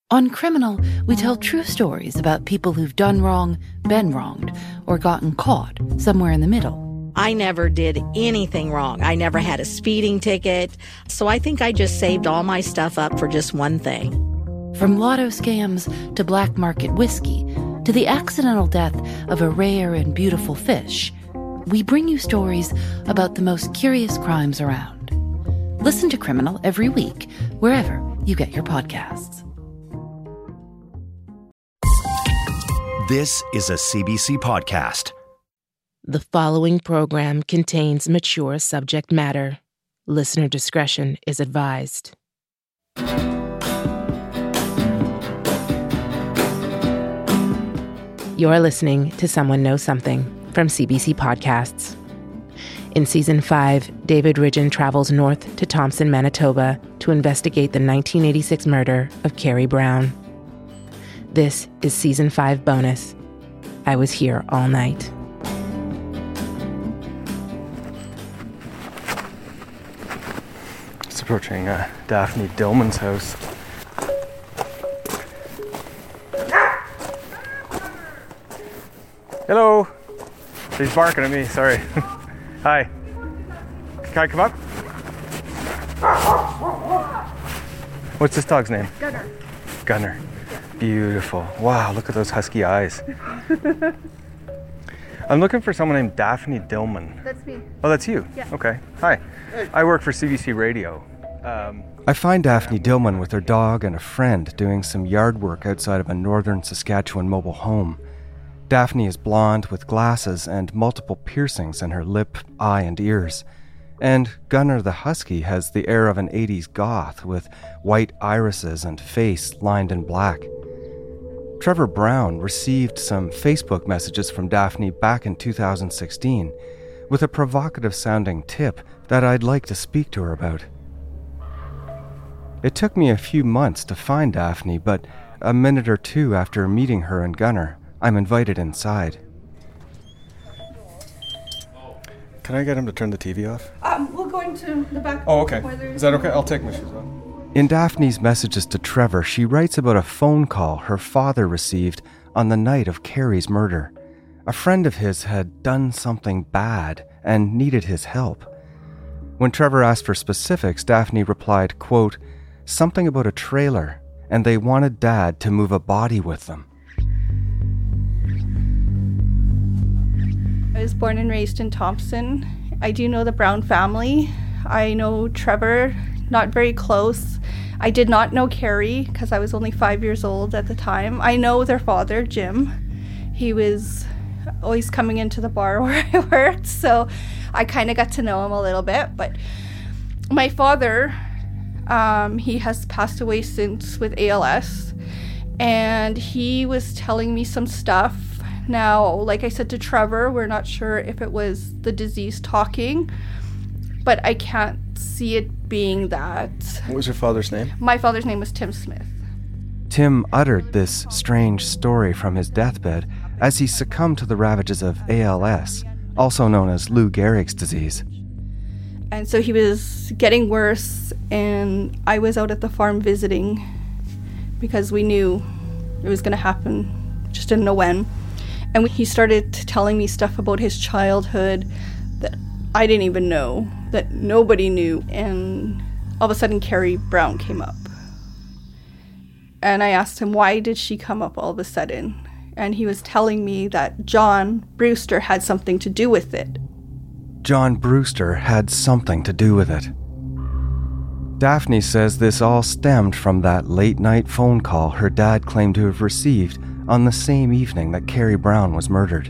On Criminal, we tell true stories about people who've done wrong, been wronged, or gotten caught somewhere in the middle. I never did anything wrong. I never had a speeding ticket. So I think I just saved all my stuff up for just one thing. From lotto scams to black market whiskey to the accidental death of a rare and beautiful fish, we bring you stories about the most curious crimes around. Listen to Criminal every week, wherever you get your podcasts. This is a CBC podcast. The following program contains mature subject matter. Listener discretion is advised. You're listening to Someone Knows Something from CBC Podcasts. In Season 5, David Ridgen travels north to Thompson, Manitoba to investigate the 1986 murder of Carrie Brown. This is Season 5 bonus. I was here all night. It's approaching Daphne Dillman's house. Hello. She's barking at me, sorry. Hi. Can I come up? What's this dog's name? Gunner. Gunner. Beautiful. Wow, look at those husky eyes. I'm looking for someone named Daphne Dillman. That's me. Oh, that's you? Yeah. Okay. Hi. Hey. I work for CBC Radio. I find Daphne Dillman with her dog and a friend doing some yard work outside of a northern Saskatchewan mobile home. Daphne is blonde with glasses and multiple piercings in her lip, eye, and ears. And Gunner the husky has the air of an 80s goth with white irises and face lined in black. Trevor Brown received some Facebook messages from Daphne back in 2016 with a provocative-sounding tip that I'd like to speak to her about. It took me a few months to find Daphne, but a minute or two after meeting her and Gunner, I'm invited inside. Can I get him to turn the TV off? We'll go into the back. Oh, okay. Is that okay? I'll take my shoes off. In Daphne's messages to Trevor, she writes about a phone call her father received on the night of Carrie's murder. A friend of his had done something bad and needed his help. When Trevor asked for specifics, Daphne replied, quote, "Something about a trailer, and they wanted Dad to move a body with them." I was born and raised in Thompson. I do know the Brown family. I know Trevor, not very close. I did not know Carrie because I was only 5 years old at the time. I know their father, Jim. He was always coming into the bar where I worked, so I kind of got to know him a little bit. But my father, he has passed away since with ALS, and he was telling me some stuff. Now, like I said to Trevor, we're not sure if it was the disease talking, but I can't see it being that. What was your father's name? My father's name was Tim Smith. Tim uttered this strange story from his deathbed as he succumbed to the ravages of ALS, also known as Lou Gehrig's disease. And so he was getting worse, and I was out at the farm visiting because we knew it was going to happen, just didn't know when. And he started telling me stuff about his childhood that I didn't even know, that nobody knew. And all of a sudden, Carrie Brown came up. And I asked him, why did she come up all of a sudden? And he was telling me that John Brewster had something to do with it. John Brewster had something to do with it. Daphne says this all stemmed from that late-night phone call her dad claimed to have received on the same evening that Carrie Brown was murdered.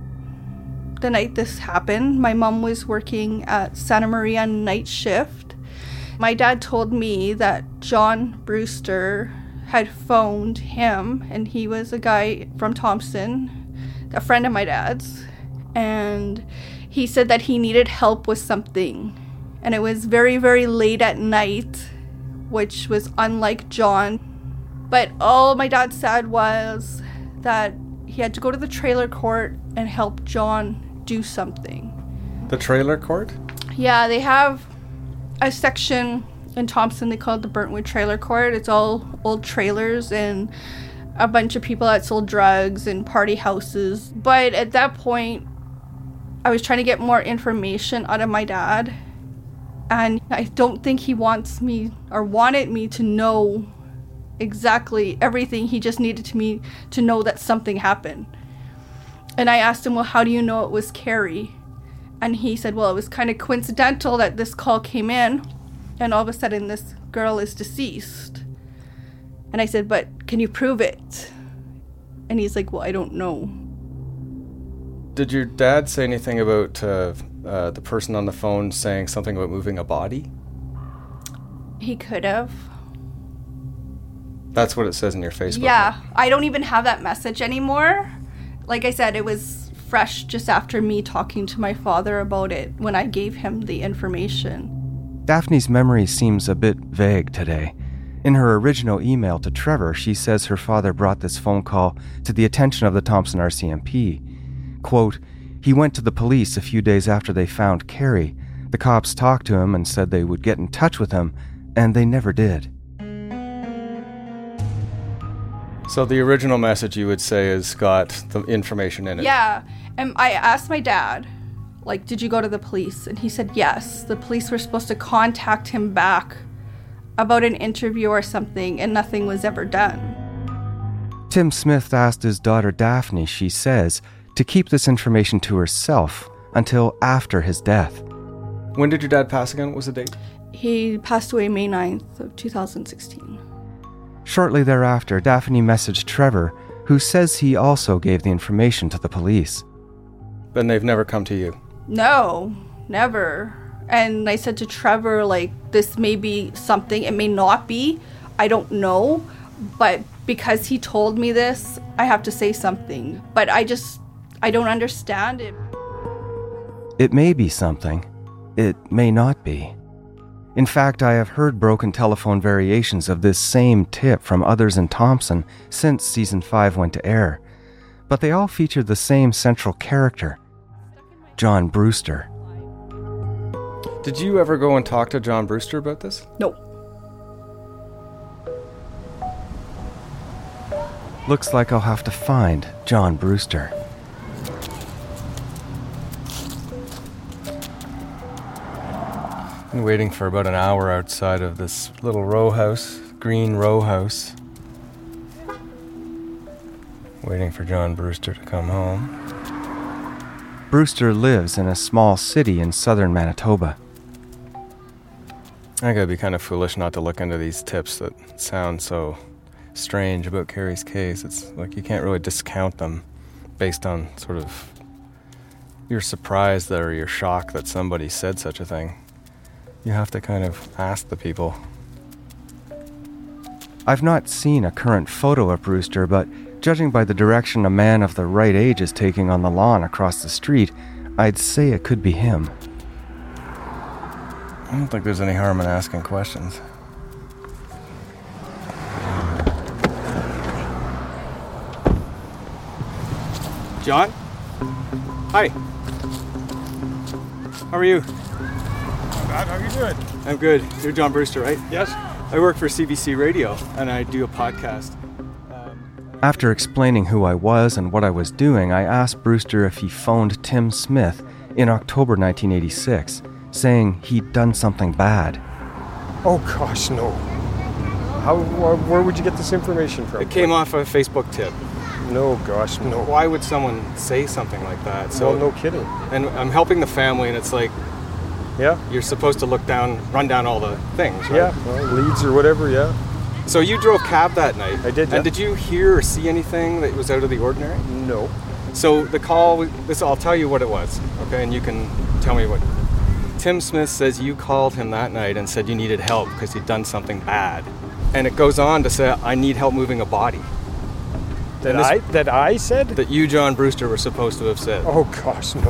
The night this happened, my mom was working at Santa Maria night shift. My dad told me that John Brewster had phoned him, and he was a guy from Thompson, a friend of my dad's, and he said that he needed help with something. And it was very, very late at night, which was unlike John. But all my dad said was that he had to go to the trailer court and help John do something. The trailer court? Yeah, they have a section In Thompson, they call it the Burntwood Trailer Court. It's all old trailers and a bunch of people that sold drugs and party houses. But at that point, I was trying to get more information out of my dad. And I don't think he wants me or wanted me to know exactly everything. He just needed me to know that something happened. And I asked him, well, how do you know it was Carrie? And he said, well, it was kind of coincidental that this call came in and all of a sudden this girl is deceased. And I said, but can you prove it? And he's like, well, I don't know. Did your dad say anything about the person on the phone saying something about moving a body? He could have. That's what it says in your Facebook. Yeah, I don't even have that message anymore. Like I said, it was fresh just after me talking to my father about it when I gave him the information. Daphne's memory seems a bit vague today. In her original email to Trevor, she says her father brought this phone call to the attention of the Thompson RCMP. Quote, he went to the police a few days after they found Carrie. The cops talked to him and said they would get in touch with him, and they never did. So the original message, you would say, has got the information in it? Yeah, and I asked my dad, like, did you go to the police? And he said yes. The police were supposed to contact him back about an interview or something, and nothing was ever done. Tim Smith asked his daughter Daphne, she says, to keep this information to herself until after his death. When did your dad pass again? What was the date? He passed away May 9th of 2016. Shortly thereafter, Daphne messaged Trevor, who says he also gave the information to the police. Then they've never come to you? No, never. And I said to Trevor, like, this may be something, it may not be, I don't know, but because he told me this, I have to say something. But I don't understand it. It may be something. It may not be. In fact, I have heard broken telephone variations of this same tip from others in Thompson since Season 5 went to air. But they all feature the same central character, John Brewster. Did you ever go and talk to John Brewster about this? No. Looks like I'll have to find John Brewster. Been waiting for about an hour outside of this little row house, green row house. Waiting for John Brewster to come home. Brewster lives in a small city in southern Manitoba. I gotta be kind of foolish not to look into these tips that sound so strange about Carrie's case. It's like you can't really discount them based on sort of your surprise or your shock that somebody said such a thing. You have to kind of ask the people. I've not seen a current photo of Brewster, but judging by the direction a man of the right age is taking on the lawn across the street, I'd say it could be him. I don't think there's any harm in asking questions. John? Hi. How are you? How are you doing? I'm good. You're John Brewster, right? Yes. I work for CBC Radio, and I do a podcast. After explaining who I was and what I was doing, I asked Brewster if he phoned Tim Smith in October 1986, saying he'd done something bad. Oh gosh, no. Where would you get this information from? It came off a Facebook tip. No, gosh, no. Why would someone say something like that? So, well, no kidding. And I'm helping the family, and it's like, yeah, you're supposed to run down all the things, right? Yeah, well, leads or whatever, yeah. So you drove cab that night. I did, yeah. And did you hear or see anything that was out of the ordinary? No. So the call, I'll tell you what it was, okay? And you can tell me what. Tim Smith says you called him that night and said you needed help because he'd done something bad. And it goes on to say, I need help moving a body. That I said? That you, John Brewster, were supposed to have said. Oh gosh, no,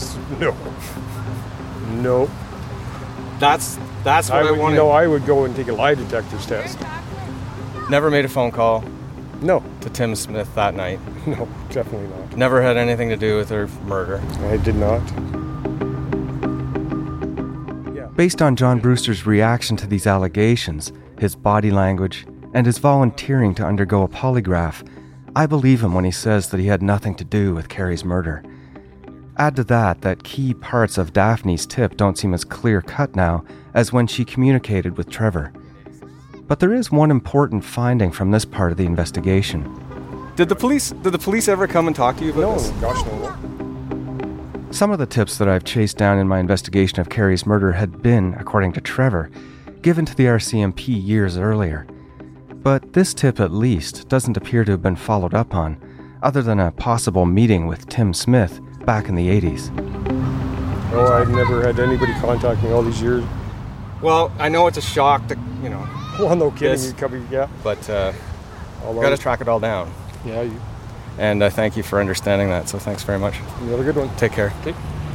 No. That's what I wanted. You know, I would go and take a lie detector's test. Never made a phone call? No. To Tim Smith that night? No, definitely not. Never had anything to do with her murder? I did not. Yeah. Based on John Brewster's reaction to these allegations, his body language, and his volunteering to undergo a polygraph, I believe him when he says that he had nothing to do with Carrie's murder. Add to that key parts of Daphne's tip don't seem as clear-cut now as when she communicated with Trevor. But there is one important finding from this part of the investigation. Did the police ever come and talk to you about this? No, gosh, no. Some of the tips that I've chased down in my investigation of Carrie's murder had been, according to Trevor, given to the RCMP years earlier. But this tip, at least, doesn't appear to have been followed up on, other than a possible meeting with Tim Smith back in the 80s. No, I've never had anybody contact me all these years. Well, I know it's a shock to, Well, no kidding. but got to track it all down. Yeah, And I thank you for understanding that, so thanks very much. you have a good one. Take care. Okay.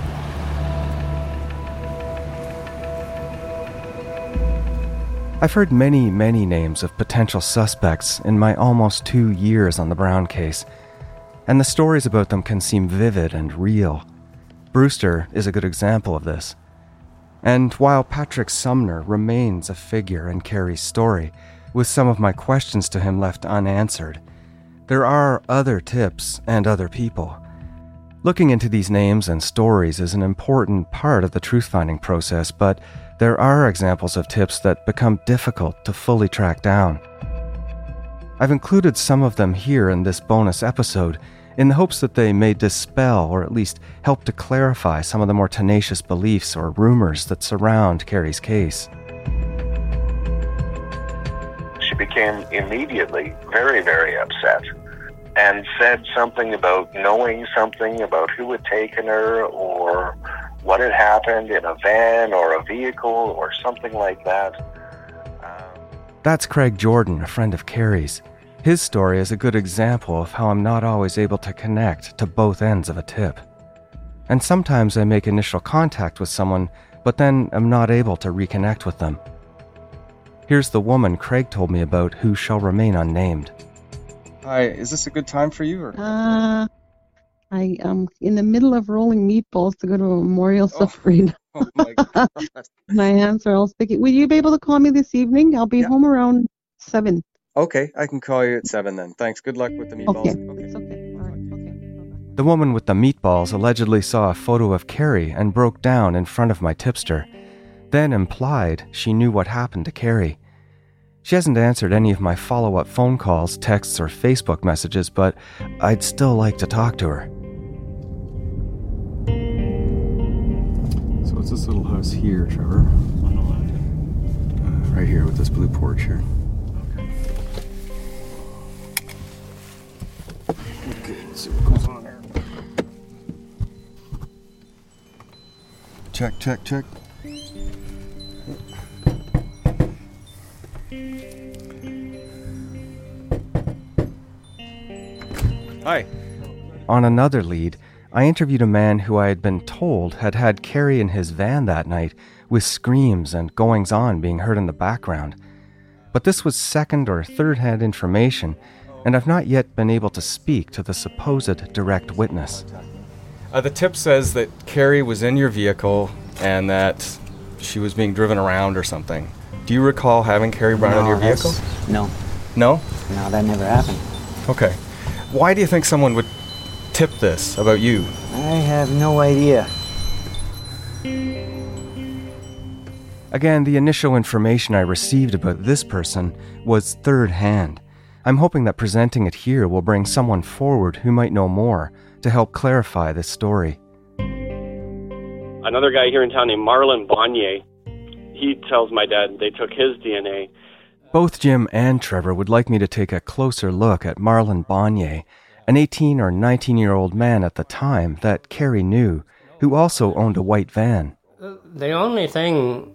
I've heard many, many names of potential suspects in my almost 2 years on the Brown case, and the stories about them can seem vivid and real. Brewster is a good example of this. And while Patrick Sumner remains a figure in Carrie's story, with some of my questions to him left unanswered, there are other tips and other people. Looking into these names and stories is an important part of the truth-finding process, but there are examples of tips that become difficult to fully track down. I've included some of them here in this bonus episode in the hopes that they may dispel or at least help to clarify some of the more tenacious beliefs or rumors that surround Carrie's case. She became immediately very, very upset and said something about knowing something about who had taken her or what had happened in a van or a vehicle or something like that. That's Craig Jordan, a friend of Carrie's. His story is a good example of how I'm not always able to connect to both ends of a tip. And sometimes I make initial contact with someone, but then I'm not able to reconnect with them. Here's the woman Craig told me about who shall remain unnamed. Hi, is this a good time for you? I am in the middle of rolling meatballs to go to a memorial safari. Oh my God. My hands are all sticky. Will you be able to call me this evening? I'll be home around 7. Okay, I can call you at 7 then. Thanks. Good luck with the meatballs. Okay. It's okay. All right. Okay. Bye-bye. The woman with the meatballs allegedly saw a photo of Carrie and broke down in front of my tipster, then implied she knew what happened to Carrie. She hasn't answered any of my follow-up phone calls, texts, or Facebook messages, but I'd still like to talk to her. So it's this little house here, Trevor. On the left. Right here with this blue porch here. Okay, let's see what goes on here. Check. Hi. On another lead, I interviewed a man who I had been told had Carrie in his van that night, with screams and goings-on being heard in the background. But this was second or third-hand information, and I've not yet been able to speak to the supposed direct witness. The tip says that Carrie was in your vehicle and that she was being driven around or something. Do you recall having Carrie Brown in your vehicle? No. No? No, that never happened. Okay. Why do you think someone would tip this about you? I have no idea. Again, the initial information I received about this person was third-hand. I'm hoping that presenting it here will bring someone forward who might know more to help clarify this story. Another guy here in town named Marlon Bonnier, he tells my dad they took his DNA. Both Jim and Trevor would like me to take a closer look at Marlon Bonnier, an 18 or 19-year-old man at the time that Carrie knew, who also owned a white van. The only thing,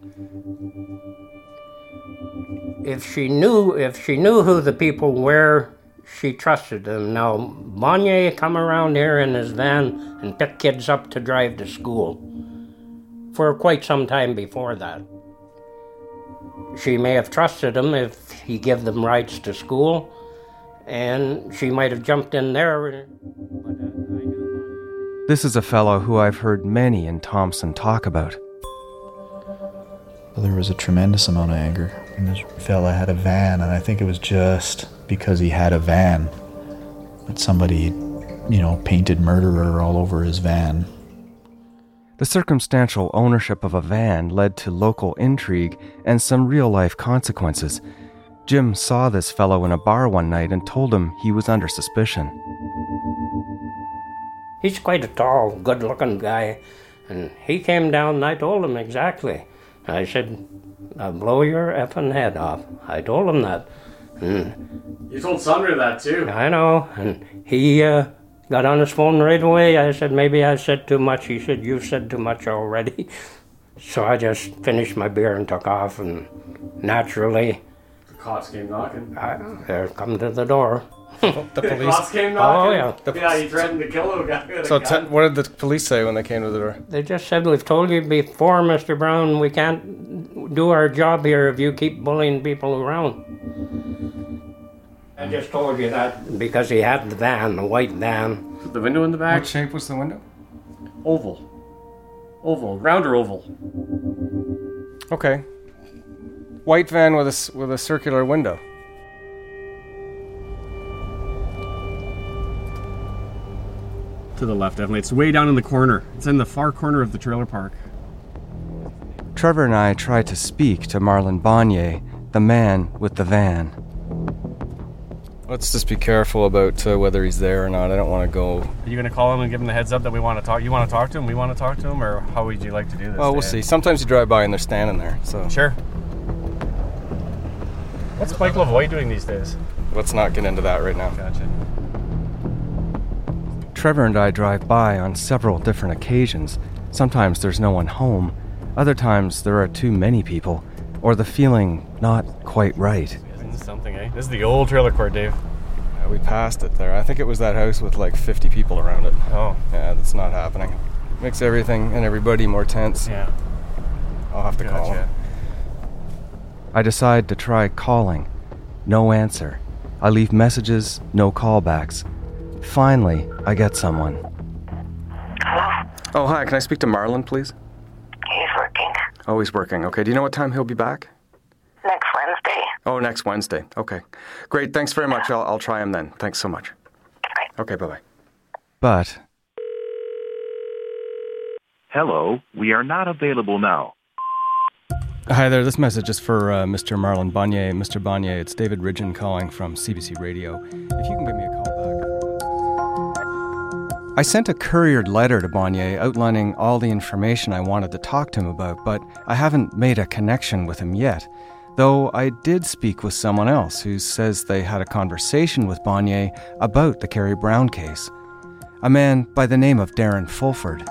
if she knew who the people were, she trusted them. Now, Bonnier come around here in his van and pick kids up to drive to school for quite some time before that. She may have trusted him if he gave them rides to school, and she might have jumped in there. This is a fellow who I've heard many in Thompson talk about. There was a tremendous amount of anger. And this fella had a van, and I think it was just because he had a van that somebody, painted murderer all over his van. The circumstantial ownership of a van led to local intrigue and some real-life consequences. Jim saw this fellow in a bar one night and told him he was under suspicion. He's quite a tall, good-looking guy, and he came down and I told him exactly. I said, I'll blow your effing head off. I told him that. You told Sandra that too. I know, and he got on his phone right away. I said, maybe I said too much. He said, you've said too much already. So I just finished my beer and took off, and naturally... The cops came knocking. They're coming to the door. The cops came knocking? Oh, yeah. You threatened to kill a guy. So what did the police say when they came to the door? They just said, we've told you before, Mr. Brown, we can't do our job here if you keep bullying people around. I just told you that because he had the van, the white van. The window in the back? What shape was the window? Oval. Round or oval? Okay. White van with a circular window. To the left, definitely. It's way down in the corner. It's in the far corner of the trailer park. Trevor and I tried to speak to Marlon Bonnier, the man with the van. Let's just be careful about whether he's there or not. I don't want to go... Are you going to call him and give him the heads up that we want to talk? You want to talk to him? We want to talk to him? Or how would you like to do this? Well, we'll see. Sometimes you drive by and they're standing there, so... Sure. What's Mike Lavoie doing these days? Let's not get into that right now. Gotcha. Trevor and I drive by on several different occasions. Sometimes there's no one home. Other times there are too many people, or the feeling not quite right. Isn't this something, eh? This is the old trailer court, Dave. Yeah, we passed it there. I think it was that house with like 50 people around it. Oh. Yeah, that's not happening. Makes everything and everybody more tense. Yeah. I'll have to call him. I decide to try calling. No answer. I leave messages, no callbacks. Finally, I get someone. Hello? Oh, hi. Can I speak to Marlon, please? He's working. Oh, he's working. Okay. Do you know what time he'll be back? Next Wednesday. Oh, next Wednesday. Okay. Great. Thanks very much. I'll try him then. Thanks so much. Okay, bye-bye. But... Hello. We are not available now. Hi there, this message is for Mr. Marlon Bonnier. Mr. Bonnier, it's David Ridgen calling from CBC Radio. If you can give me a call back. I sent a couriered letter to Bonnier outlining all the information I wanted to talk to him about, but I haven't made a connection with him yet. Though I did speak with someone else who says they had a conversation with Bonnier about the Carrie Brown case. A man by the name of Darren Fulford.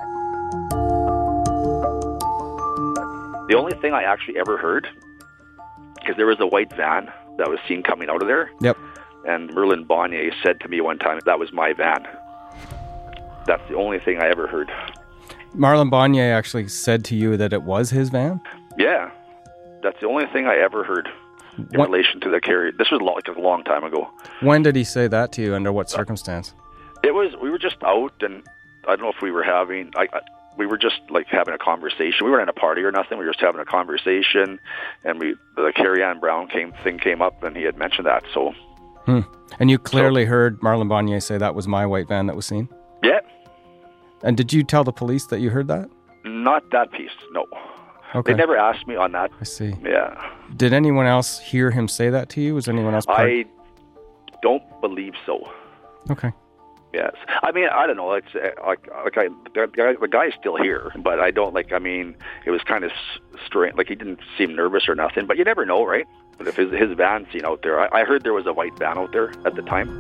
The only thing I actually ever heard, because there was a white van that was seen coming out of there. Yep. And Marlon Bonnier said to me one time, that was my van. That's the only thing I ever heard. Marlon Bonnier actually said to you that it was his van? Yeah. That's the only thing I ever heard in relation to the Carrie. This was like a long time ago. When did he say that to you? Under what circumstance? We were just out, and I don't know if we were having... we were just like having a conversation. We weren't in a party or nothing. We were just having a conversation, and the Carrie Ann Brown thing came up, and he had mentioned that. So, and you clearly heard Marlon Bonnier say that was my white van that was seen? Yeah. And did you tell the police that you heard that? Not that piece, no. Okay. They never asked me on that. I see. Yeah. Did anyone else hear him say that to you? Was anyone else part? I don't believe so. Okay. Yes, I mean, I don't know. It's the guy's still here, but I don't it was kind of strange. Like, he didn't seem nervous or nothing, but you never know, right? But if his van's seen out there, I heard there was a white van out there at the time.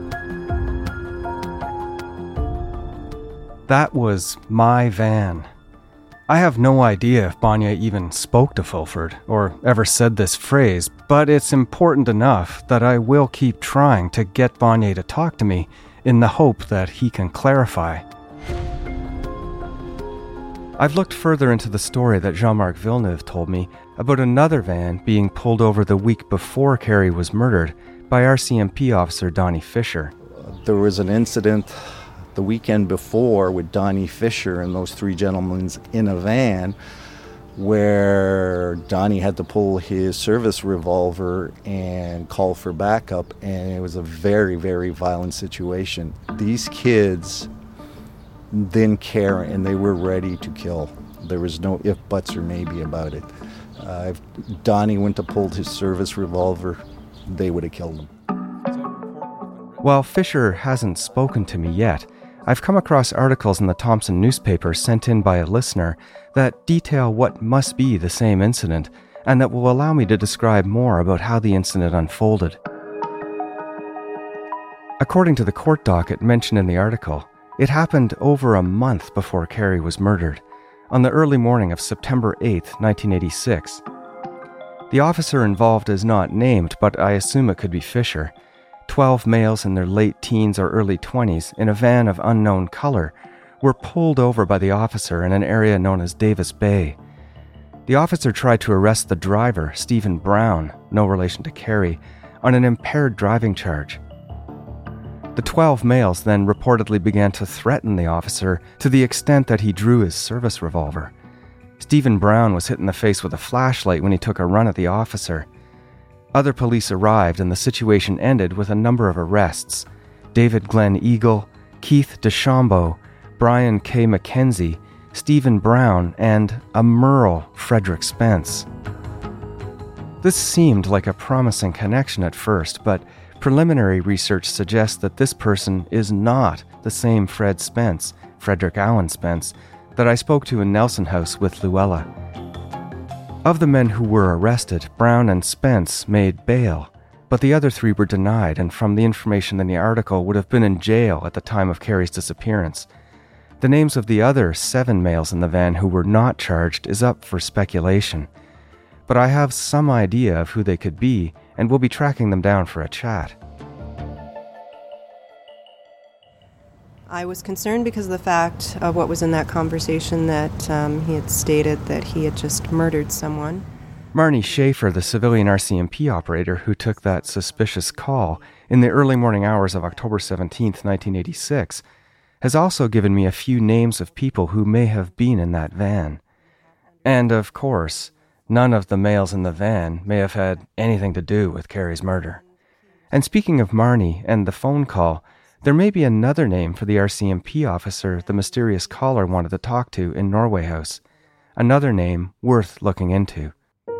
That was my van. I have no idea if Bonnier even spoke to Fulford or ever said this phrase, but it's important enough that I will keep trying to get Bonnier to talk to me in the hope that he can clarify. I've looked further into the story that Jean-Marc Villeneuve told me about another van being pulled over the week before Carrie was murdered by RCMP officer Donnie Fisher. There was an incident the weekend before with Donnie Fisher and those three gentlemen in a van where Donnie had to pull his service revolver and call for backup, and it was a very, very violent situation. These kids didn't care, and they were ready to kill. There was no if, buts, or maybe about it. If Donnie went to pull his service revolver, they would have killed him. While Fisher hasn't spoken to me yet, I've come across articles in the Thompson newspaper sent in by a listener that detail what must be the same incident and that will allow me to describe more about how the incident unfolded. According to the court docket mentioned in the article, it happened over a month before Carrie was murdered, on the early morning of September 8, 1986. The officer involved is not named, but I assume it could be Fisher. 12 males in their late teens or early 20s in a van of unknown color were pulled over by the officer in an area known as Davis Bay. The officer tried to arrest the driver, Stephen Brown, no relation to Carrie, on an impaired driving charge. The 12 males then reportedly began to threaten the officer to the extent that he drew his service revolver. Stephen Brown was hit in the face with a flashlight when he took a run at the officer. Other police arrived and the situation ended with a number of arrests: David Glenn Eagle, Keith DeChambeau, Brian K. McKenzie, Stephen Brown, and a Merle Frederick Spence. This seemed like a promising connection at first, but preliminary research suggests that this person is not the same Fred Spence, Frederick Allen Spence, that I spoke to in Nelson House with Luella. Of the men who were arrested, Brown and Spence made bail, but the other three were denied and from the information in the article would have been in jail at the time of Carrie's disappearance. The names of the other 7 males in the van who were not charged is up for speculation, but I have some idea of who they could be and will be tracking them down for a chat. I was concerned because of the fact of what was in that conversation that he had stated that he had just murdered someone. Marnie Schaefer, the civilian RCMP operator who took that suspicious call in the early morning hours of October 17, 1986, has also given me a few names of people who may have been in that van. And, of course, none of the males in the van may have had anything to do with Carrie's murder. And speaking of Marnie and the phone call, there may be another name for the RCMP officer the mysterious caller wanted to talk to in Norway House. Another name worth looking into.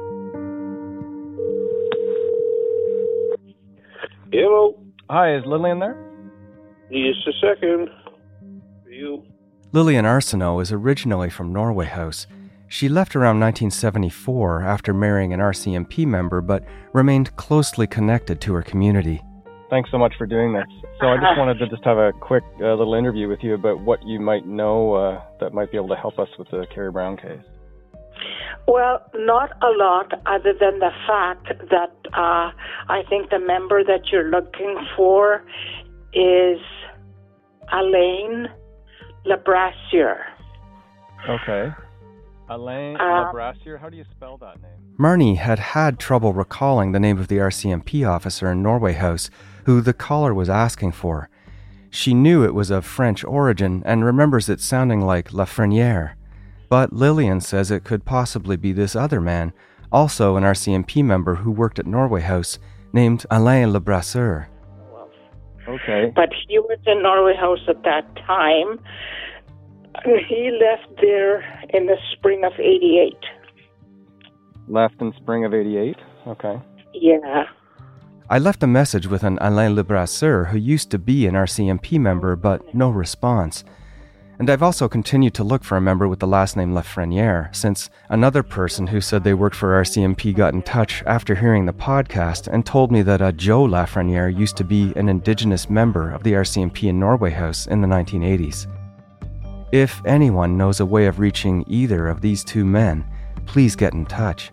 Hello. Hi, is Lillian there? Just a second. For you. Lillian Arsenault is originally from Norway House. She left around 1974 after marrying an RCMP member, but remained closely connected to her community. Thanks so much for doing this. So I just wanted to have a quick little interview with you about what you might know that might be able to help us with the Carrie Brown case. Well, not a lot other than the fact that I think the member that you're looking for is Alain Labrassiere. Okay. Alain Labrassiere, how do you spell that name? Marnie had trouble recalling the name of the RCMP officer in Norway House who the caller was asking for. She knew it was of French origin and remembers it sounding like Lafreniere. But Lillian says it could possibly be this other man, also an RCMP member who worked at Norway House, named Alain Labrassiere. Okay. But he was in Norway House at that time. He left there in the spring of 88. Left in spring of 88? Okay. Yeah. I left a message with an Alain Labrassiere who used to be an RCMP member, but no response. And I've also continued to look for a member with the last name Lafreniere, since another person who said they worked for RCMP got in touch after hearing the podcast and told me that a Joe Lafreniere used to be an indigenous member of the RCMP in Norway House in the 1980s. If anyone knows a way of reaching either of these two men, please get in touch.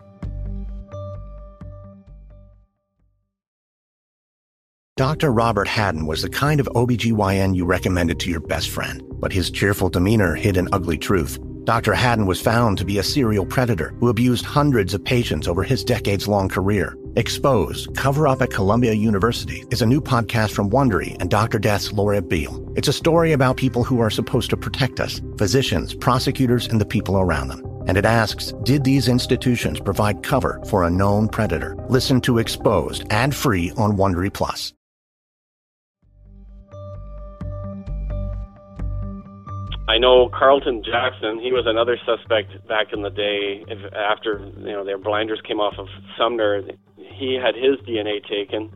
Dr. Robert Haddon was the kind of OBGYN you recommended to your best friend, but his cheerful demeanor hid an ugly truth. Dr. Haddon was found to be a serial predator who abused hundreds of patients over his decades-long career. Exposed, Cover Up at Columbia University is a new podcast from Wondery and Dr. Death's Laura Beale. It's a story about people who are supposed to protect us, physicians, prosecutors, and the people around them. And it asks, did these institutions provide cover for a known predator? Listen to Exposed, ad-free on Wondery Plus. I know Carlton Jackson, he was another suspect back in the day. After their blinders came off of Sumner, he had his DNA taken.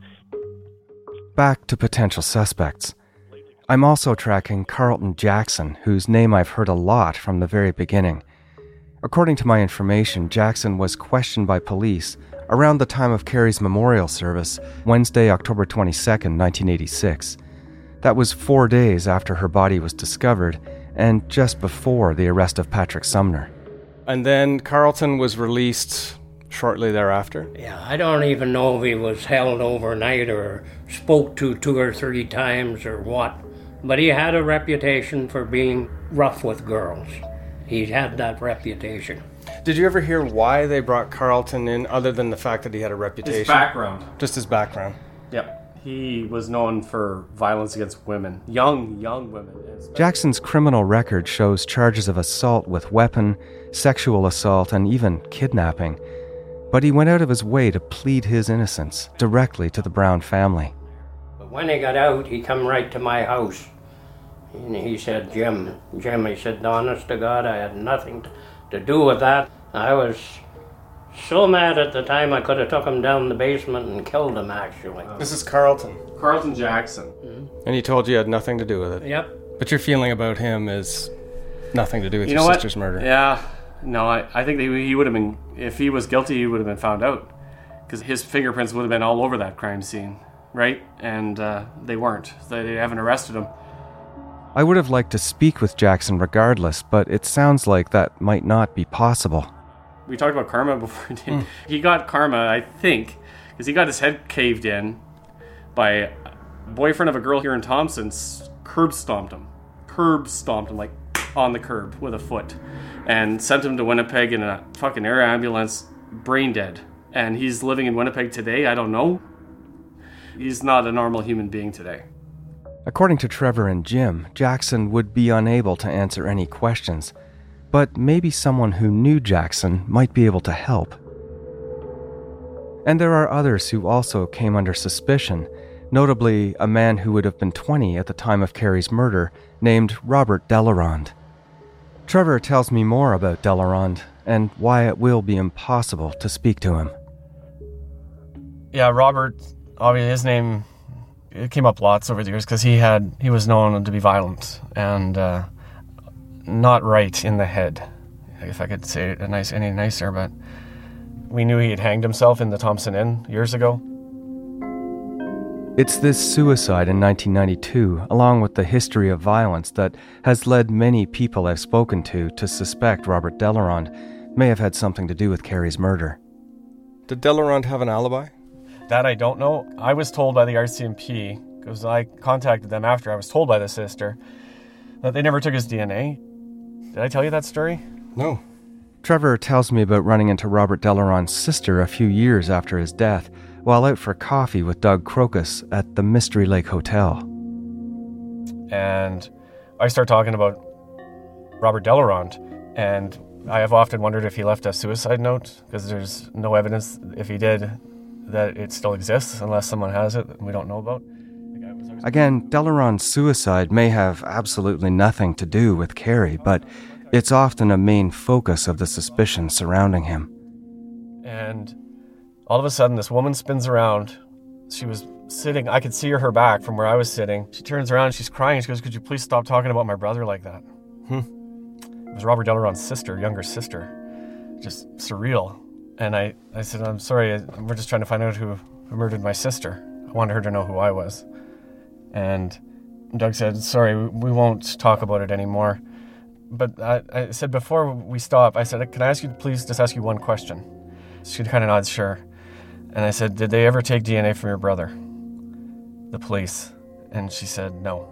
Back to potential suspects. I'm also tracking Carlton Jackson, whose name I've heard a lot from the very beginning. According to my information, Jackson was questioned by police around the time of Carrie's memorial service, Wednesday, October 22nd, 1986. That was 4 days after her body was discovered and just before the arrest of Patrick Sumner. And then Carlton was released shortly thereafter? Yeah, I don't even know if he was held overnight or spoke to 2 or 3 times or what. But he had a reputation for being rough with girls. He had that reputation. Did you ever hear why they brought Carlton in, other than the fact that he had a reputation? His background. Just his background. Yep. He was known for violence against women, young women. Jackson's criminal record shows charges of assault with weapon, sexual assault, and even kidnapping. But he went out of his way to plead his innocence directly to the Brown family. But when he got out, he come right to my house. And he said, Jim, he said, honest to God, I had nothing to do with that. I was so mad at the time I could have took him down the basement and killed him, actually. This is Carlton. Carlton Jackson. Mm-hmm. And he told you had nothing to do with it? Yep. But your feeling about him is nothing to do with your sister's murder? Yeah. No, I think he would have been, if he was guilty, he would have been found out. Because his fingerprints would have been all over that crime scene, right? And they weren't. They haven't arrested him. I would have liked to speak with Jackson regardless, but it sounds like that might not be possible. We talked about karma before. He got karma, I think, because he got his head caved in by a boyfriend of a girl here in Thompson, curb stomped him like on the curb with a foot, and sent him to Winnipeg in a fucking air ambulance, brain dead. And he's living in Winnipeg today. I don't know. He's not a normal human being today. According to Trevor and Jim, Jackson would be unable to answer any questions, but maybe someone who knew Jackson might be able to help. And there are others who also came under suspicion, notably a man who would have been 20 at the time of Carrie's murder, named Robert Delarond. Trevor tells me more about Delarond and why it will be impossible to speak to him. Yeah, Robert, obviously his name, it came up lots over the years because he was known to be violent and not right in the head, if I could say it any nicer, but we knew he had hanged himself in the Thompson Inn years ago. It's this suicide in 1992, along with the history of violence, that has led many people I've spoken to suspect Robert Delarond may have had something to do with Carrie's murder. Did Delarond have an alibi? That I don't know. I was told by the RCMP, because I contacted them after I was told by the sister, that they never took his DNA. Did I tell you that story? No. Trevor tells me about running into Robert Delarond's sister a few years after his death, while out for coffee with Doug Crocus at the Mystery Lake Hotel. And I start talking about Robert Delarond, and I have often wondered if he left a suicide note, because there's no evidence, if he did, that it still exists, unless someone has it that we don't know about. Again, Delarond's suicide may have absolutely nothing to do with Carrie, but it's often a main focus of the suspicion surrounding him. And all of a sudden, this woman spins around. She was sitting, I could see her back from where I was sitting. She turns around, she's crying. She goes, "Could you please stop talking about my brother like that?" It was Robert Delarond's sister, younger sister. Just surreal. And I said, "I'm sorry, we're just trying to find out who murdered my sister. I wanted her to know who I was." And Doug said, "Sorry, we won't talk about it anymore." But I said, before we stop, I said, "Can I ask you, please just ask you one question?" She kind of nods, "Sure." And I said, "Did they ever take DNA from your brother? The police?" And she said, "No."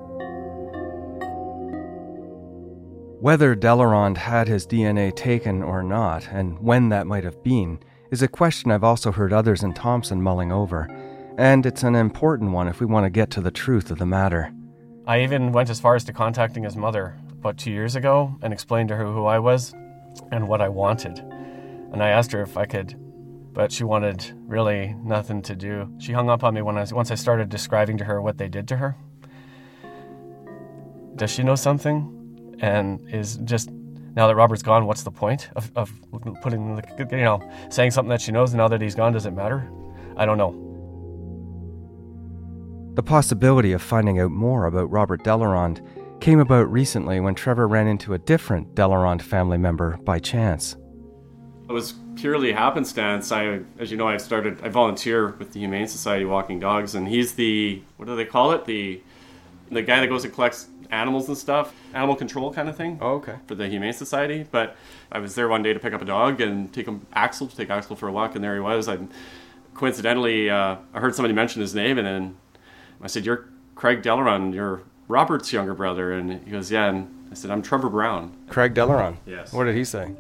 Whether Delarond had his DNA taken or not, and when that might have been, is a question I've also heard others in Thompson mulling over, and it's an important one if we want to get to the truth of the matter. I even went as far as to contacting his mother about 2 years ago and explained to her who I was, and what I wanted. And I asked her if I could, but she wanted really nothing to do. She hung up on me once I started describing to her what they did to her. Does she know something? And is just, now that Robert's gone, what's the point of putting, saying something that she knows, and now that he's gone, does it matter? I don't know. The possibility of finding out more about Robert Delarond came about recently when Trevor ran into a different Delarond family member by chance. It was purely happenstance. As you know, I volunteer with the Humane Society walking dogs, and he's the, what do they call it? The guy that goes and collects animals and stuff, animal control kind of thing. Oh, okay. For the Humane Society. But I was there one day to pick up a dog and take Axel for a walk, and there he was. Coincidentally, I heard somebody mention his name, and then I said, "You're Craig Delarond, you're Robert's younger brother." And he goes, "Yeah." And I said, "I'm Trevor Brown." Craig Delarond? Yes. What did he say?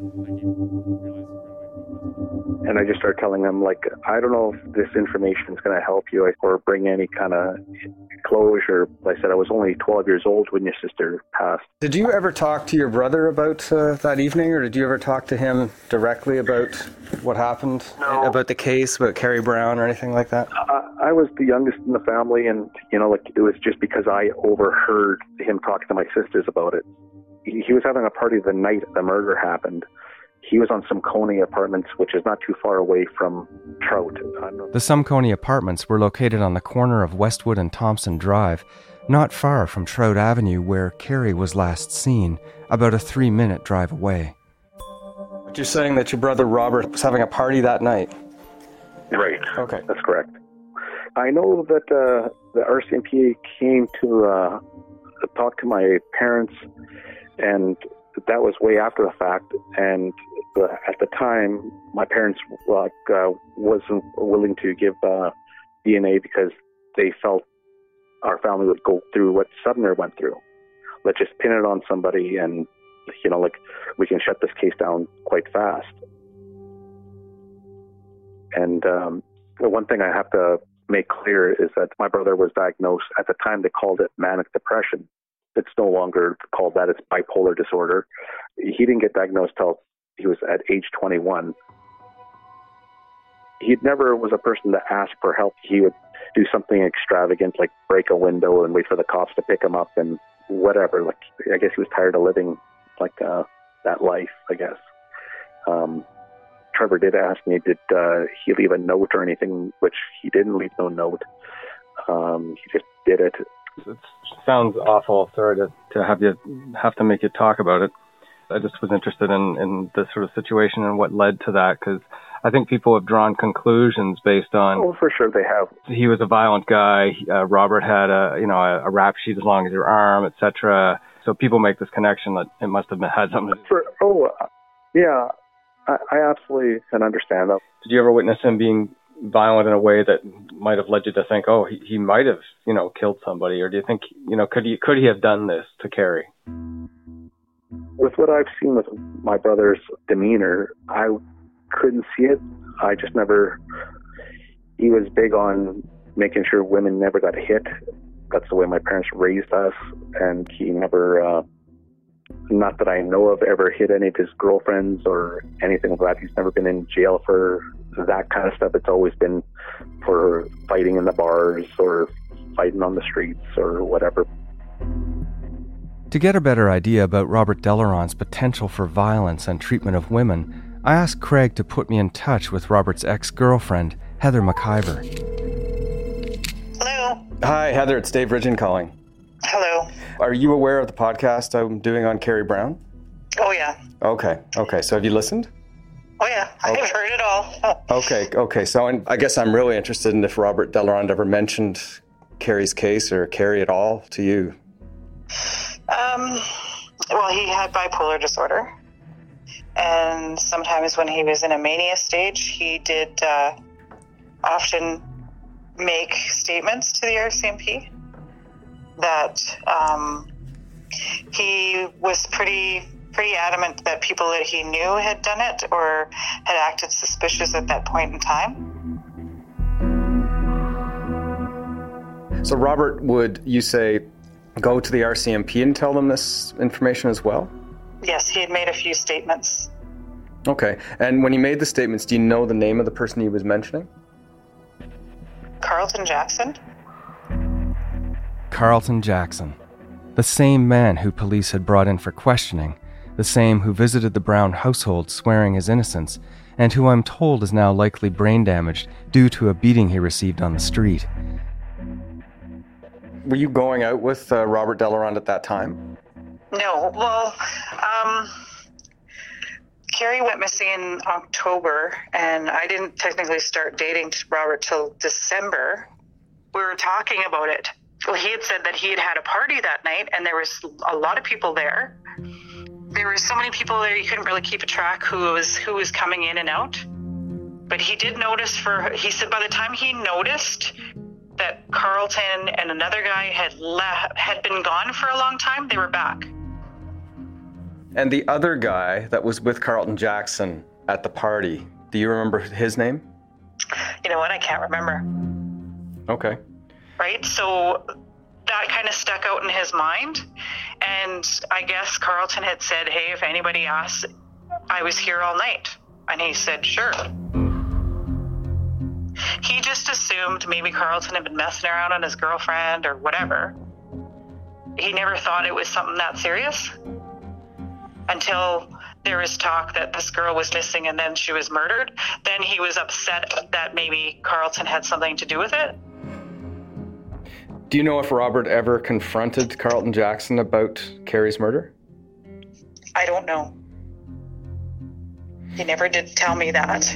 And I just started telling him, I don't know if this information is going to help you or bring any kind of closure. I said I was only 12 years old when your sister passed. Did you ever talk to your brother about that evening, or did you ever talk to him directly about what happened? No. About the case, about Carrie Brown or anything like that? I was the youngest in the family, and, it was just because I overheard him talking to my sisters about it. He was having a party the night the murder happened. He was on Sumconi Apartments, which is not too far away from Trout. The Sumconi Apartments were located on the corner of Westwood and Thompson Drive, not far from Trout Avenue, where Carrie was last seen, about a 3-minute drive away. But you're saying that your brother Robert was having a party that night? Right. Okay. That's correct. I know that the RCMP came to talk to my parents, and that was way after the fact. And at the time, my parents wasn't willing to give DNA because they felt our family would go through what Sumner went through. Let's just pin it on somebody, and we can shut this case down quite fast. And the one thing I have to make clear is that my brother was diagnosed, at the time they called it manic depression. It's no longer called that, it's bipolar disorder. He didn't get diagnosed till he was at age 21. He never was a person to ask for help. He would do something extravagant, like break a window and wait for the cops to pick him up and whatever. I guess he was tired of living that life, I guess. Trevor did ask me, did he leave a note or anything, which he didn't leave no note. He just did it. It sounds awful. Sorry to have to make you talk about it. I just was interested in this sort of situation and what led to that, because I think people have drawn conclusions based on. Oh, for sure they have. He was a violent guy. Robert had a rap sheet as long as your arm, etc. So people make this connection that it must have had something to do. Yeah, I absolutely can understand that. Did you ever witness him being violent in a way that might have led you to think, oh, he might have, killed somebody? Or do you think, could he have done this to Carrie? With what I've seen with my brother's demeanor, I couldn't see it. I just never, he was big on making sure women never got hit. That's the way my parents raised us. And he never, not that I know of, ever hit any of his girlfriends or anything like that. He's never been in jail for that kind of stuff. It's always been for fighting in the bars or fighting on the streets or whatever. To get a better idea about Robert Delarond's potential for violence and treatment of women, I asked Craig to put me in touch with Robert's ex-girlfriend, Heather McIver. Hello. Hi, Heather. It's Dave Ridgen calling. Hello. Are you aware of the podcast I'm doing on Carrie Brown? Oh, yeah. Okay. So have you listened? Oh, yeah. Okay. I've heard it all. Okay. So I guess I'm really interested in if Robert Delarond ever mentioned Carrie's case or Carrie at all to you. Well, he had bipolar disorder. And sometimes when he was in a mania stage, he did often make statements to the RCMP that he was pretty adamant that people that he knew had done it or had acted suspicious at that point in time. So Robert, would you say go to the RCMP and tell them this information as well? Yes, he had made a few statements Okay. And when he made the statements, do you know the name of the person he was mentioning? Carlton Jackson? Carlton Jackson. The same man who police had brought in for questioning. The same who visited the Brown household swearing his innocence, and who I'm told is now likely brain damaged due to a beating he received on the street. Were you going out with Robert Delarond at that time? No. Well, Carrie went missing in October, and I didn't technically start dating Robert till December. We were talking about it. Well, he had said that he had a party that night, and there was a lot of people there. There were so many people there, you couldn't really keep a track who was coming in and out. But he did notice he said by the time he noticed that Carlton and another guy had been gone for a long time, they were back. And the other guy that was with Carlton Jackson at the party, do you remember his name? You know what? I can't remember. Okay. Right? So that kind of stuck out in his mind. And I guess Carlton had said, hey, if anybody asks, I was here all night. And he said, sure. He just assumed maybe Carlton had been messing around on his girlfriend or whatever. He never thought it was something that serious until there was talk that this girl was missing and then she was murdered. Then he was upset that maybe Carlton had something to do with it. Do you know if Robert ever confronted Carlton Jackson about Carrie's murder? I don't know. He never did tell me that.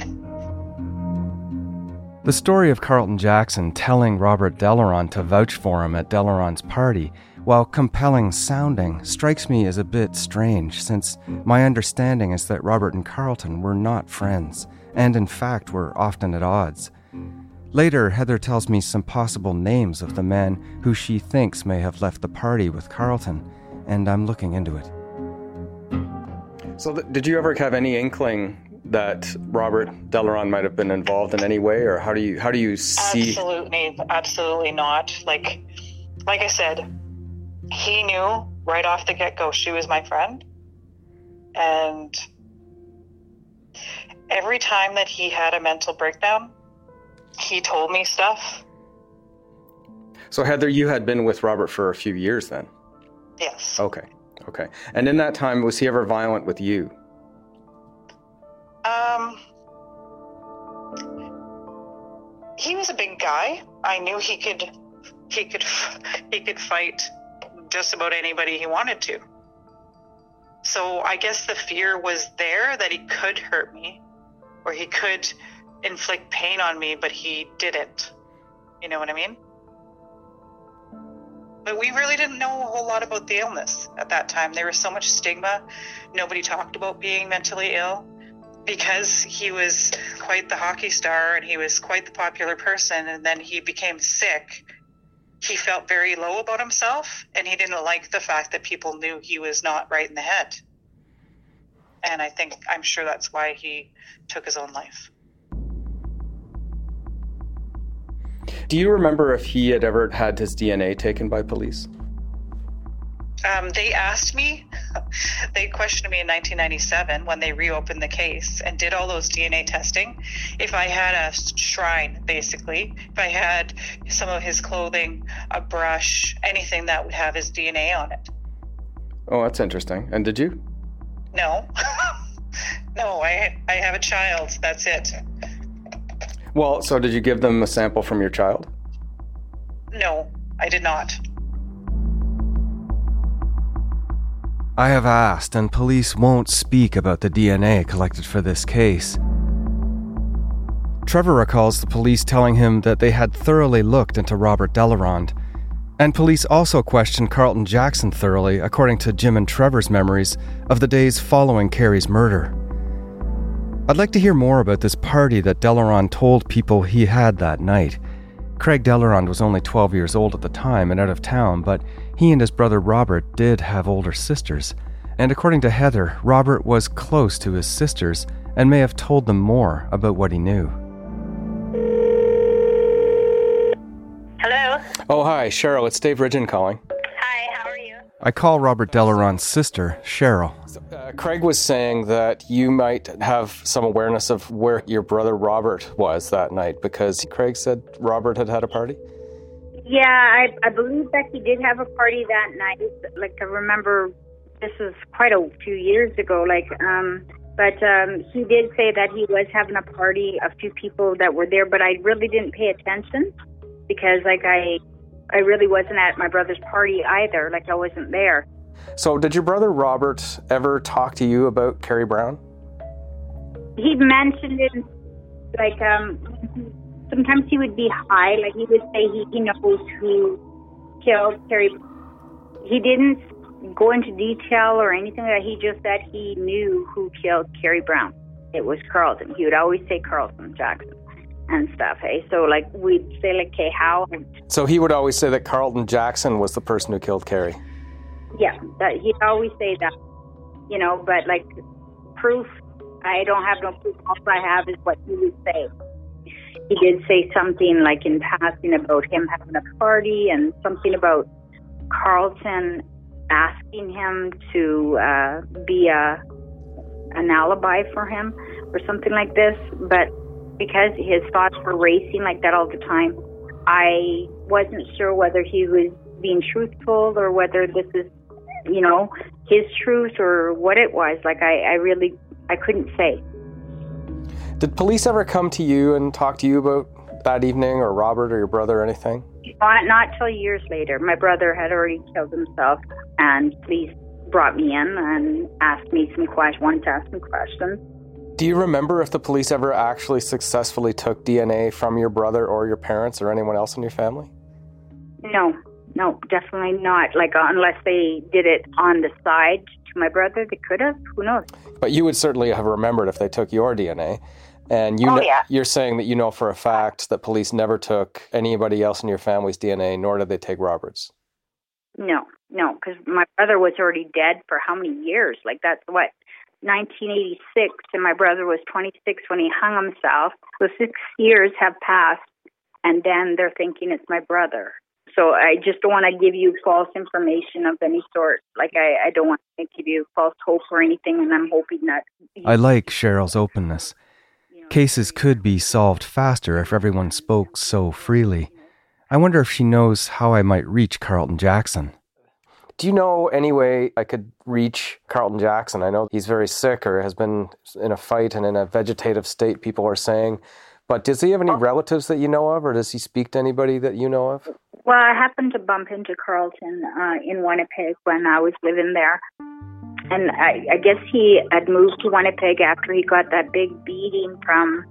The story of Carlton Jackson telling Robert Delarond to vouch for him at Delarond's party, while compelling sounding, strikes me as a bit strange, since my understanding is that Robert and Carlton were not friends, and in fact were often at odds. Later, Heather tells me some possible names of the men who she thinks may have left the party with Carlton, and I'm looking into it. So did you ever have any inkling that Robert Delarond might have been involved in any way, or how do you see? Absolutely not. Like I said, he knew right off the get-go she was my friend, and every time that he had a mental breakdown, he told me stuff. So Heather, you had been with Robert for a few years then? Yes. Okay. And in that time, was he ever violent with you? He was a big guy. I knew he could fight just about anybody he wanted to. So I guess the fear was there that he could hurt me, or he could inflict pain on me, but he didn't. You know what I mean? But we really didn't know a whole lot about the illness at that time. There was so much stigma. Nobody talked about being mentally ill. Because he was quite the hockey star and he was quite the popular person, and then he became sick, he felt very low about himself, and he didn't like the fact that people knew he was not right in the head. And I'm sure that's why he took his own life. Do you remember if he had ever had his DNA taken by police? They asked me, they questioned me in 1997 when they reopened the case and did all those DNA testing. If I had a shrine, basically, if I had some of his clothing, a brush, anything that would have his DNA on it. Oh, that's interesting. And did you? No. No, I have a child. That's it. Well, so did you give them a sample from your child? No, I did not. I have asked, and police won't speak about the DNA collected for this case. Trevor recalls the police telling him that they had thoroughly looked into Robert Delarond, and police also questioned Carlton Jackson thoroughly, according to Jim and Trevor's memories of the days following Carrie's murder. I'd like to hear more about this party that Delarond told people he had that night. Craig Delarond was only 12 years old at the time and out of town, but he and his brother Robert did have older sisters. And according to Heather, Robert was close to his sisters and may have told them more about what he knew. Hello? Oh, hi, Cheryl. It's Dave Ridgen calling. Hi, how are you? I call Robert Delarond's sister, Cheryl. Craig was saying that you might have some awareness of where your brother Robert was that night, because Craig said Robert had a party? Yeah, I believe that he did have a party that night. Like, I remember, this was quite a few years ago, but he did say that he was having a party, a few people that were there, but I really didn't pay attention because, I really wasn't at my brother's party either. Like, I wasn't there. So did your brother Robert ever talk to you about Carrie Brown? He mentioned it, sometimes he would be high. Like, he would say he knows who killed Carrie. He didn't go into detail or anything like that. He just said he knew who killed Carrie Brown. It was Carlton. He would always say Carlton Jackson and stuff, hey? So, we'd say, okay, how? So he would always say that Carlton Jackson was the person who killed Carrie? Yeah, he'd always say that, but, proof, I don't have no proof. All I have is what he would say. He did say something, in passing about him having a party and something about Carlton asking him to be an alibi for him or something like this, but because his thoughts were racing like that all the time, I wasn't sure whether he was being truthful or whether this is, his truth or what it was. I couldn't say. Did police ever come to you and talk to you about that evening, or Robert or your brother or anything? Not till years later. My brother had already killed himself, and police brought me in and asked me wanted to ask some questions. Do you remember if the police ever actually successfully took DNA from your brother or your parents or anyone else in your family? No, definitely not. Unless they did it on the side to my brother, they could have. Who knows? But you would certainly have remembered if they took your DNA. And you're saying that you know for a fact that police never took anybody else in your family's DNA, nor did they take Robert's? No, because my brother was already dead for how many years? That's 1986, and my brother was 26 when he hung himself. So 6 years have passed, and then they're thinking it's my brother. So I just don't want to give you false information of any sort. I don't want to give you false hope or anything, and I'm hoping that... I like Cheryl's openness. Cases could be solved faster if everyone spoke so freely. I wonder if she knows how I might reach Carlton Jackson. Do you know any way I could reach Carlton Jackson? I know he's very sick or has been in a fight and in a vegetative state, people are saying. But does he have any relatives that you know of, or does he speak to anybody that you know of? Well, I happened to bump into Carlton in Winnipeg when I was living there. And I guess he had moved to Winnipeg after he got that big beating from,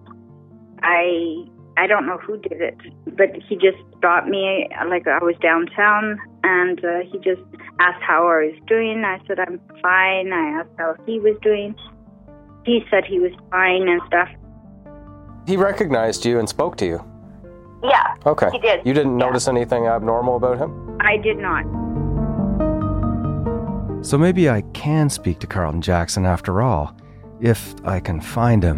I don't know who did it, but he just stopped me, I was downtown, and he just asked how I was doing. I said, I'm fine. I asked how he was doing. He said he was fine and stuff. He recognized you and spoke to you? Yeah, okay. He did. You didn't notice anything abnormal about him? I did not. So maybe I can speak to Carlton Jackson after all, if I can find him.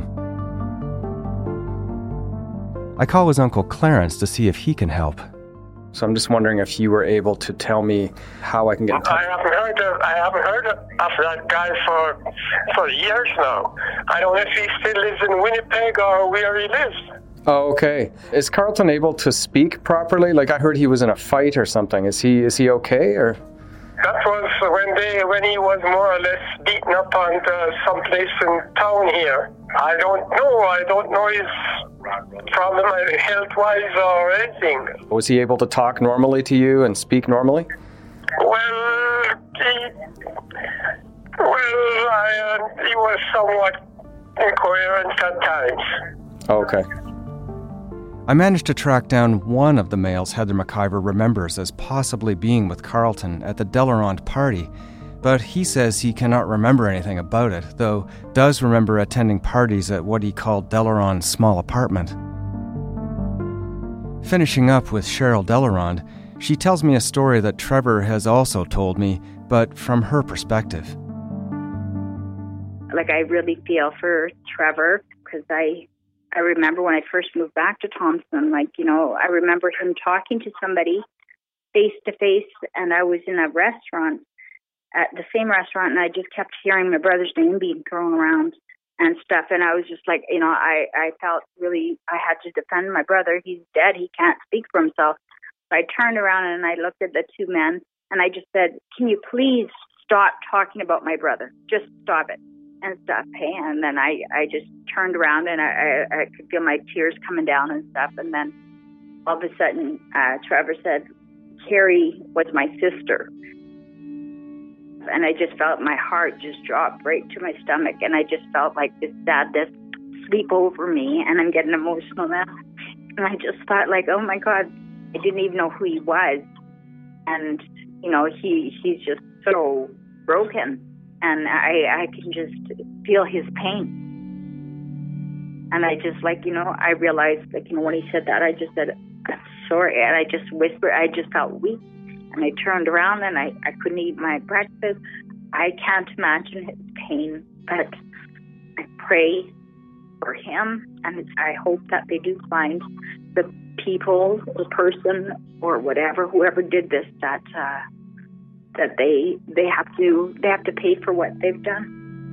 I call his Uncle Clarence to see if he can help. So I'm just wondering if you were able to tell me how I can get in touch. I haven't heard of that guy for years now. I don't know if he still lives in Winnipeg or where he lives. Oh, okay. Is Carlton able to speak properly? I heard he was in a fight or something. Is he okay, or? That was when he was more or less beaten up on someplace in town here. I don't know his problem health-wise or anything. Was he able to talk normally to you and speak normally? Well, he was somewhat incoherent at times. Oh, okay. I managed to track down one of the males Heather McIver remembers as possibly being with Carlton at the Delarond party, but he says he cannot remember anything about it, though does remember attending parties at what he called Delarond's small apartment. Finishing up with Cheryl Delarond, she tells me a story that Trevor has also told me, but from her perspective. I really feel for Trevor, because I remember when I first moved back to Thompson, I remember him talking to somebody face to face, and I was in a restaurant, at the same restaurant, and I just kept hearing my brother's name being thrown around and stuff. And I was just like, I felt really, I had to defend my brother. He's dead. He can't speak for himself. So I turned around and I looked at the two men and I just said, can you please stop talking about my brother? Just stop it and stuff. Hey, and then I just turned around and I could feel my tears coming down and stuff. And then all of a sudden, Trevor said, Carrie was my sister. And I just felt my heart just drop right to my stomach. And I just felt like this sadness sweep over me. And I'm getting emotional now. And I just thought like, oh my God, I didn't even know who he was. And, he's just so broken. And I can just feel his pain. And I just I realized when he said that, I just said, I'm sorry. And I just whispered, I just felt weak. And I turned around and I couldn't eat my breakfast. I can't imagine his pain, but I pray for him, and I hope that they do find the people, the person, or whoever did this, that they have to pay for what they've done.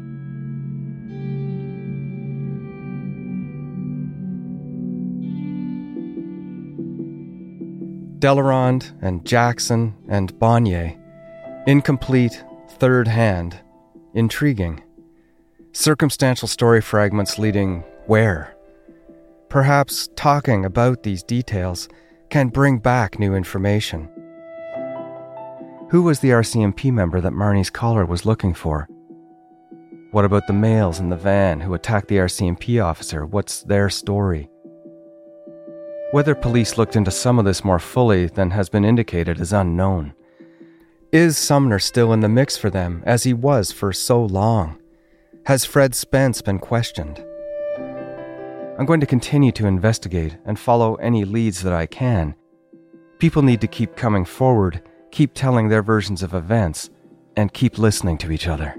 Delarond and Jackson and Bonnier. Incomplete, third hand, intriguing. Circumstantial story fragments leading where? Perhaps talking about these details can bring back new information. Who was the RCMP member that Marnie's caller was looking for? What about the males in the van who attacked the RCMP officer? What's their story? Whether police looked into some of this more fully than has been indicated is unknown. Is Sumner still in the mix for them, as he was for so long? Has Fred Spence been questioned? I'm going to continue to investigate and follow any leads that I can. People need to keep coming forward, keep telling their versions of events, and keep listening to each other.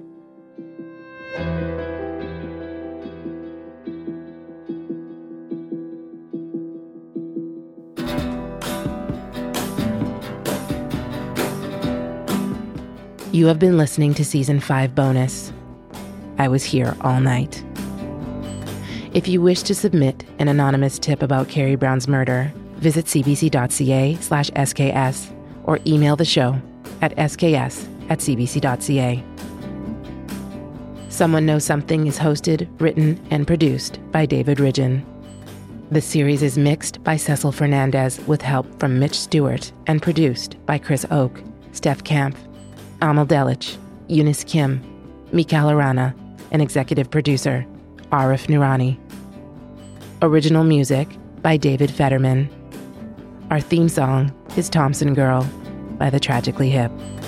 You have been listening to Season 5 bonus. I was here all night. If you wish to submit an anonymous tip about Carrie Brown's murder, visit cbc.ca/SKS or email the show at sks@cbc.ca. Someone Knows Something is hosted, written, and produced by David Ridgen. The series is mixed by Cecil Fernandez with help from Mitch Stewart and produced by Chris Oak, Steph Camp, Amal Delich, Eunice Kim, Mikal Arana, and executive producer, Arif Noorani. Original music by David Fetterman. Our theme song is Thompson Girl by The Tragically Hip.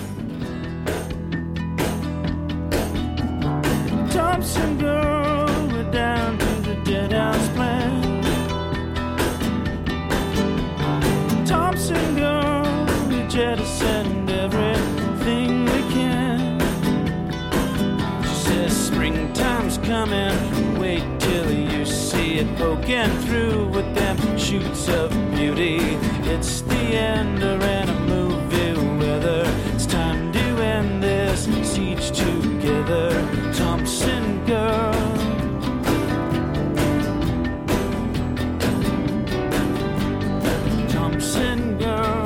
Thompson Girl, we're down to the dead house plan. Thompson Girl, we jettisoned everything we can. She says springtime's coming, wait till you see it poking through with them shoots of beauty. It's the end of a movie weather. It's time to end this siege together. Thompson Girl. Thompson Girl.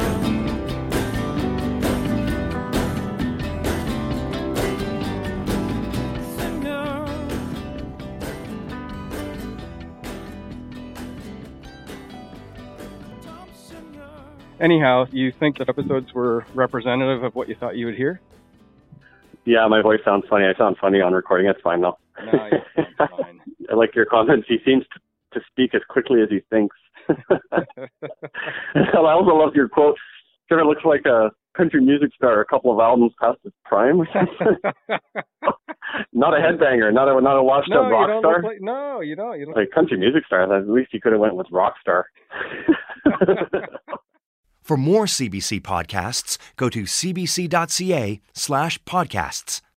Anyhow, you think that episodes were representative of what you thought you would hear? Yeah, my voice sounds funny. I sound funny on recording. It's fine though. No, you sound fine. I like your comments. He seems to speak as quickly as he thinks. I also love your quote. Trevor looks like a country music star a couple of albums past his prime. Not a headbanger, not a washed up rock star. No, you don't. You look like country music star. At least he could have went with rock star. For more CBC podcasts, go to cbc.ca/podcasts.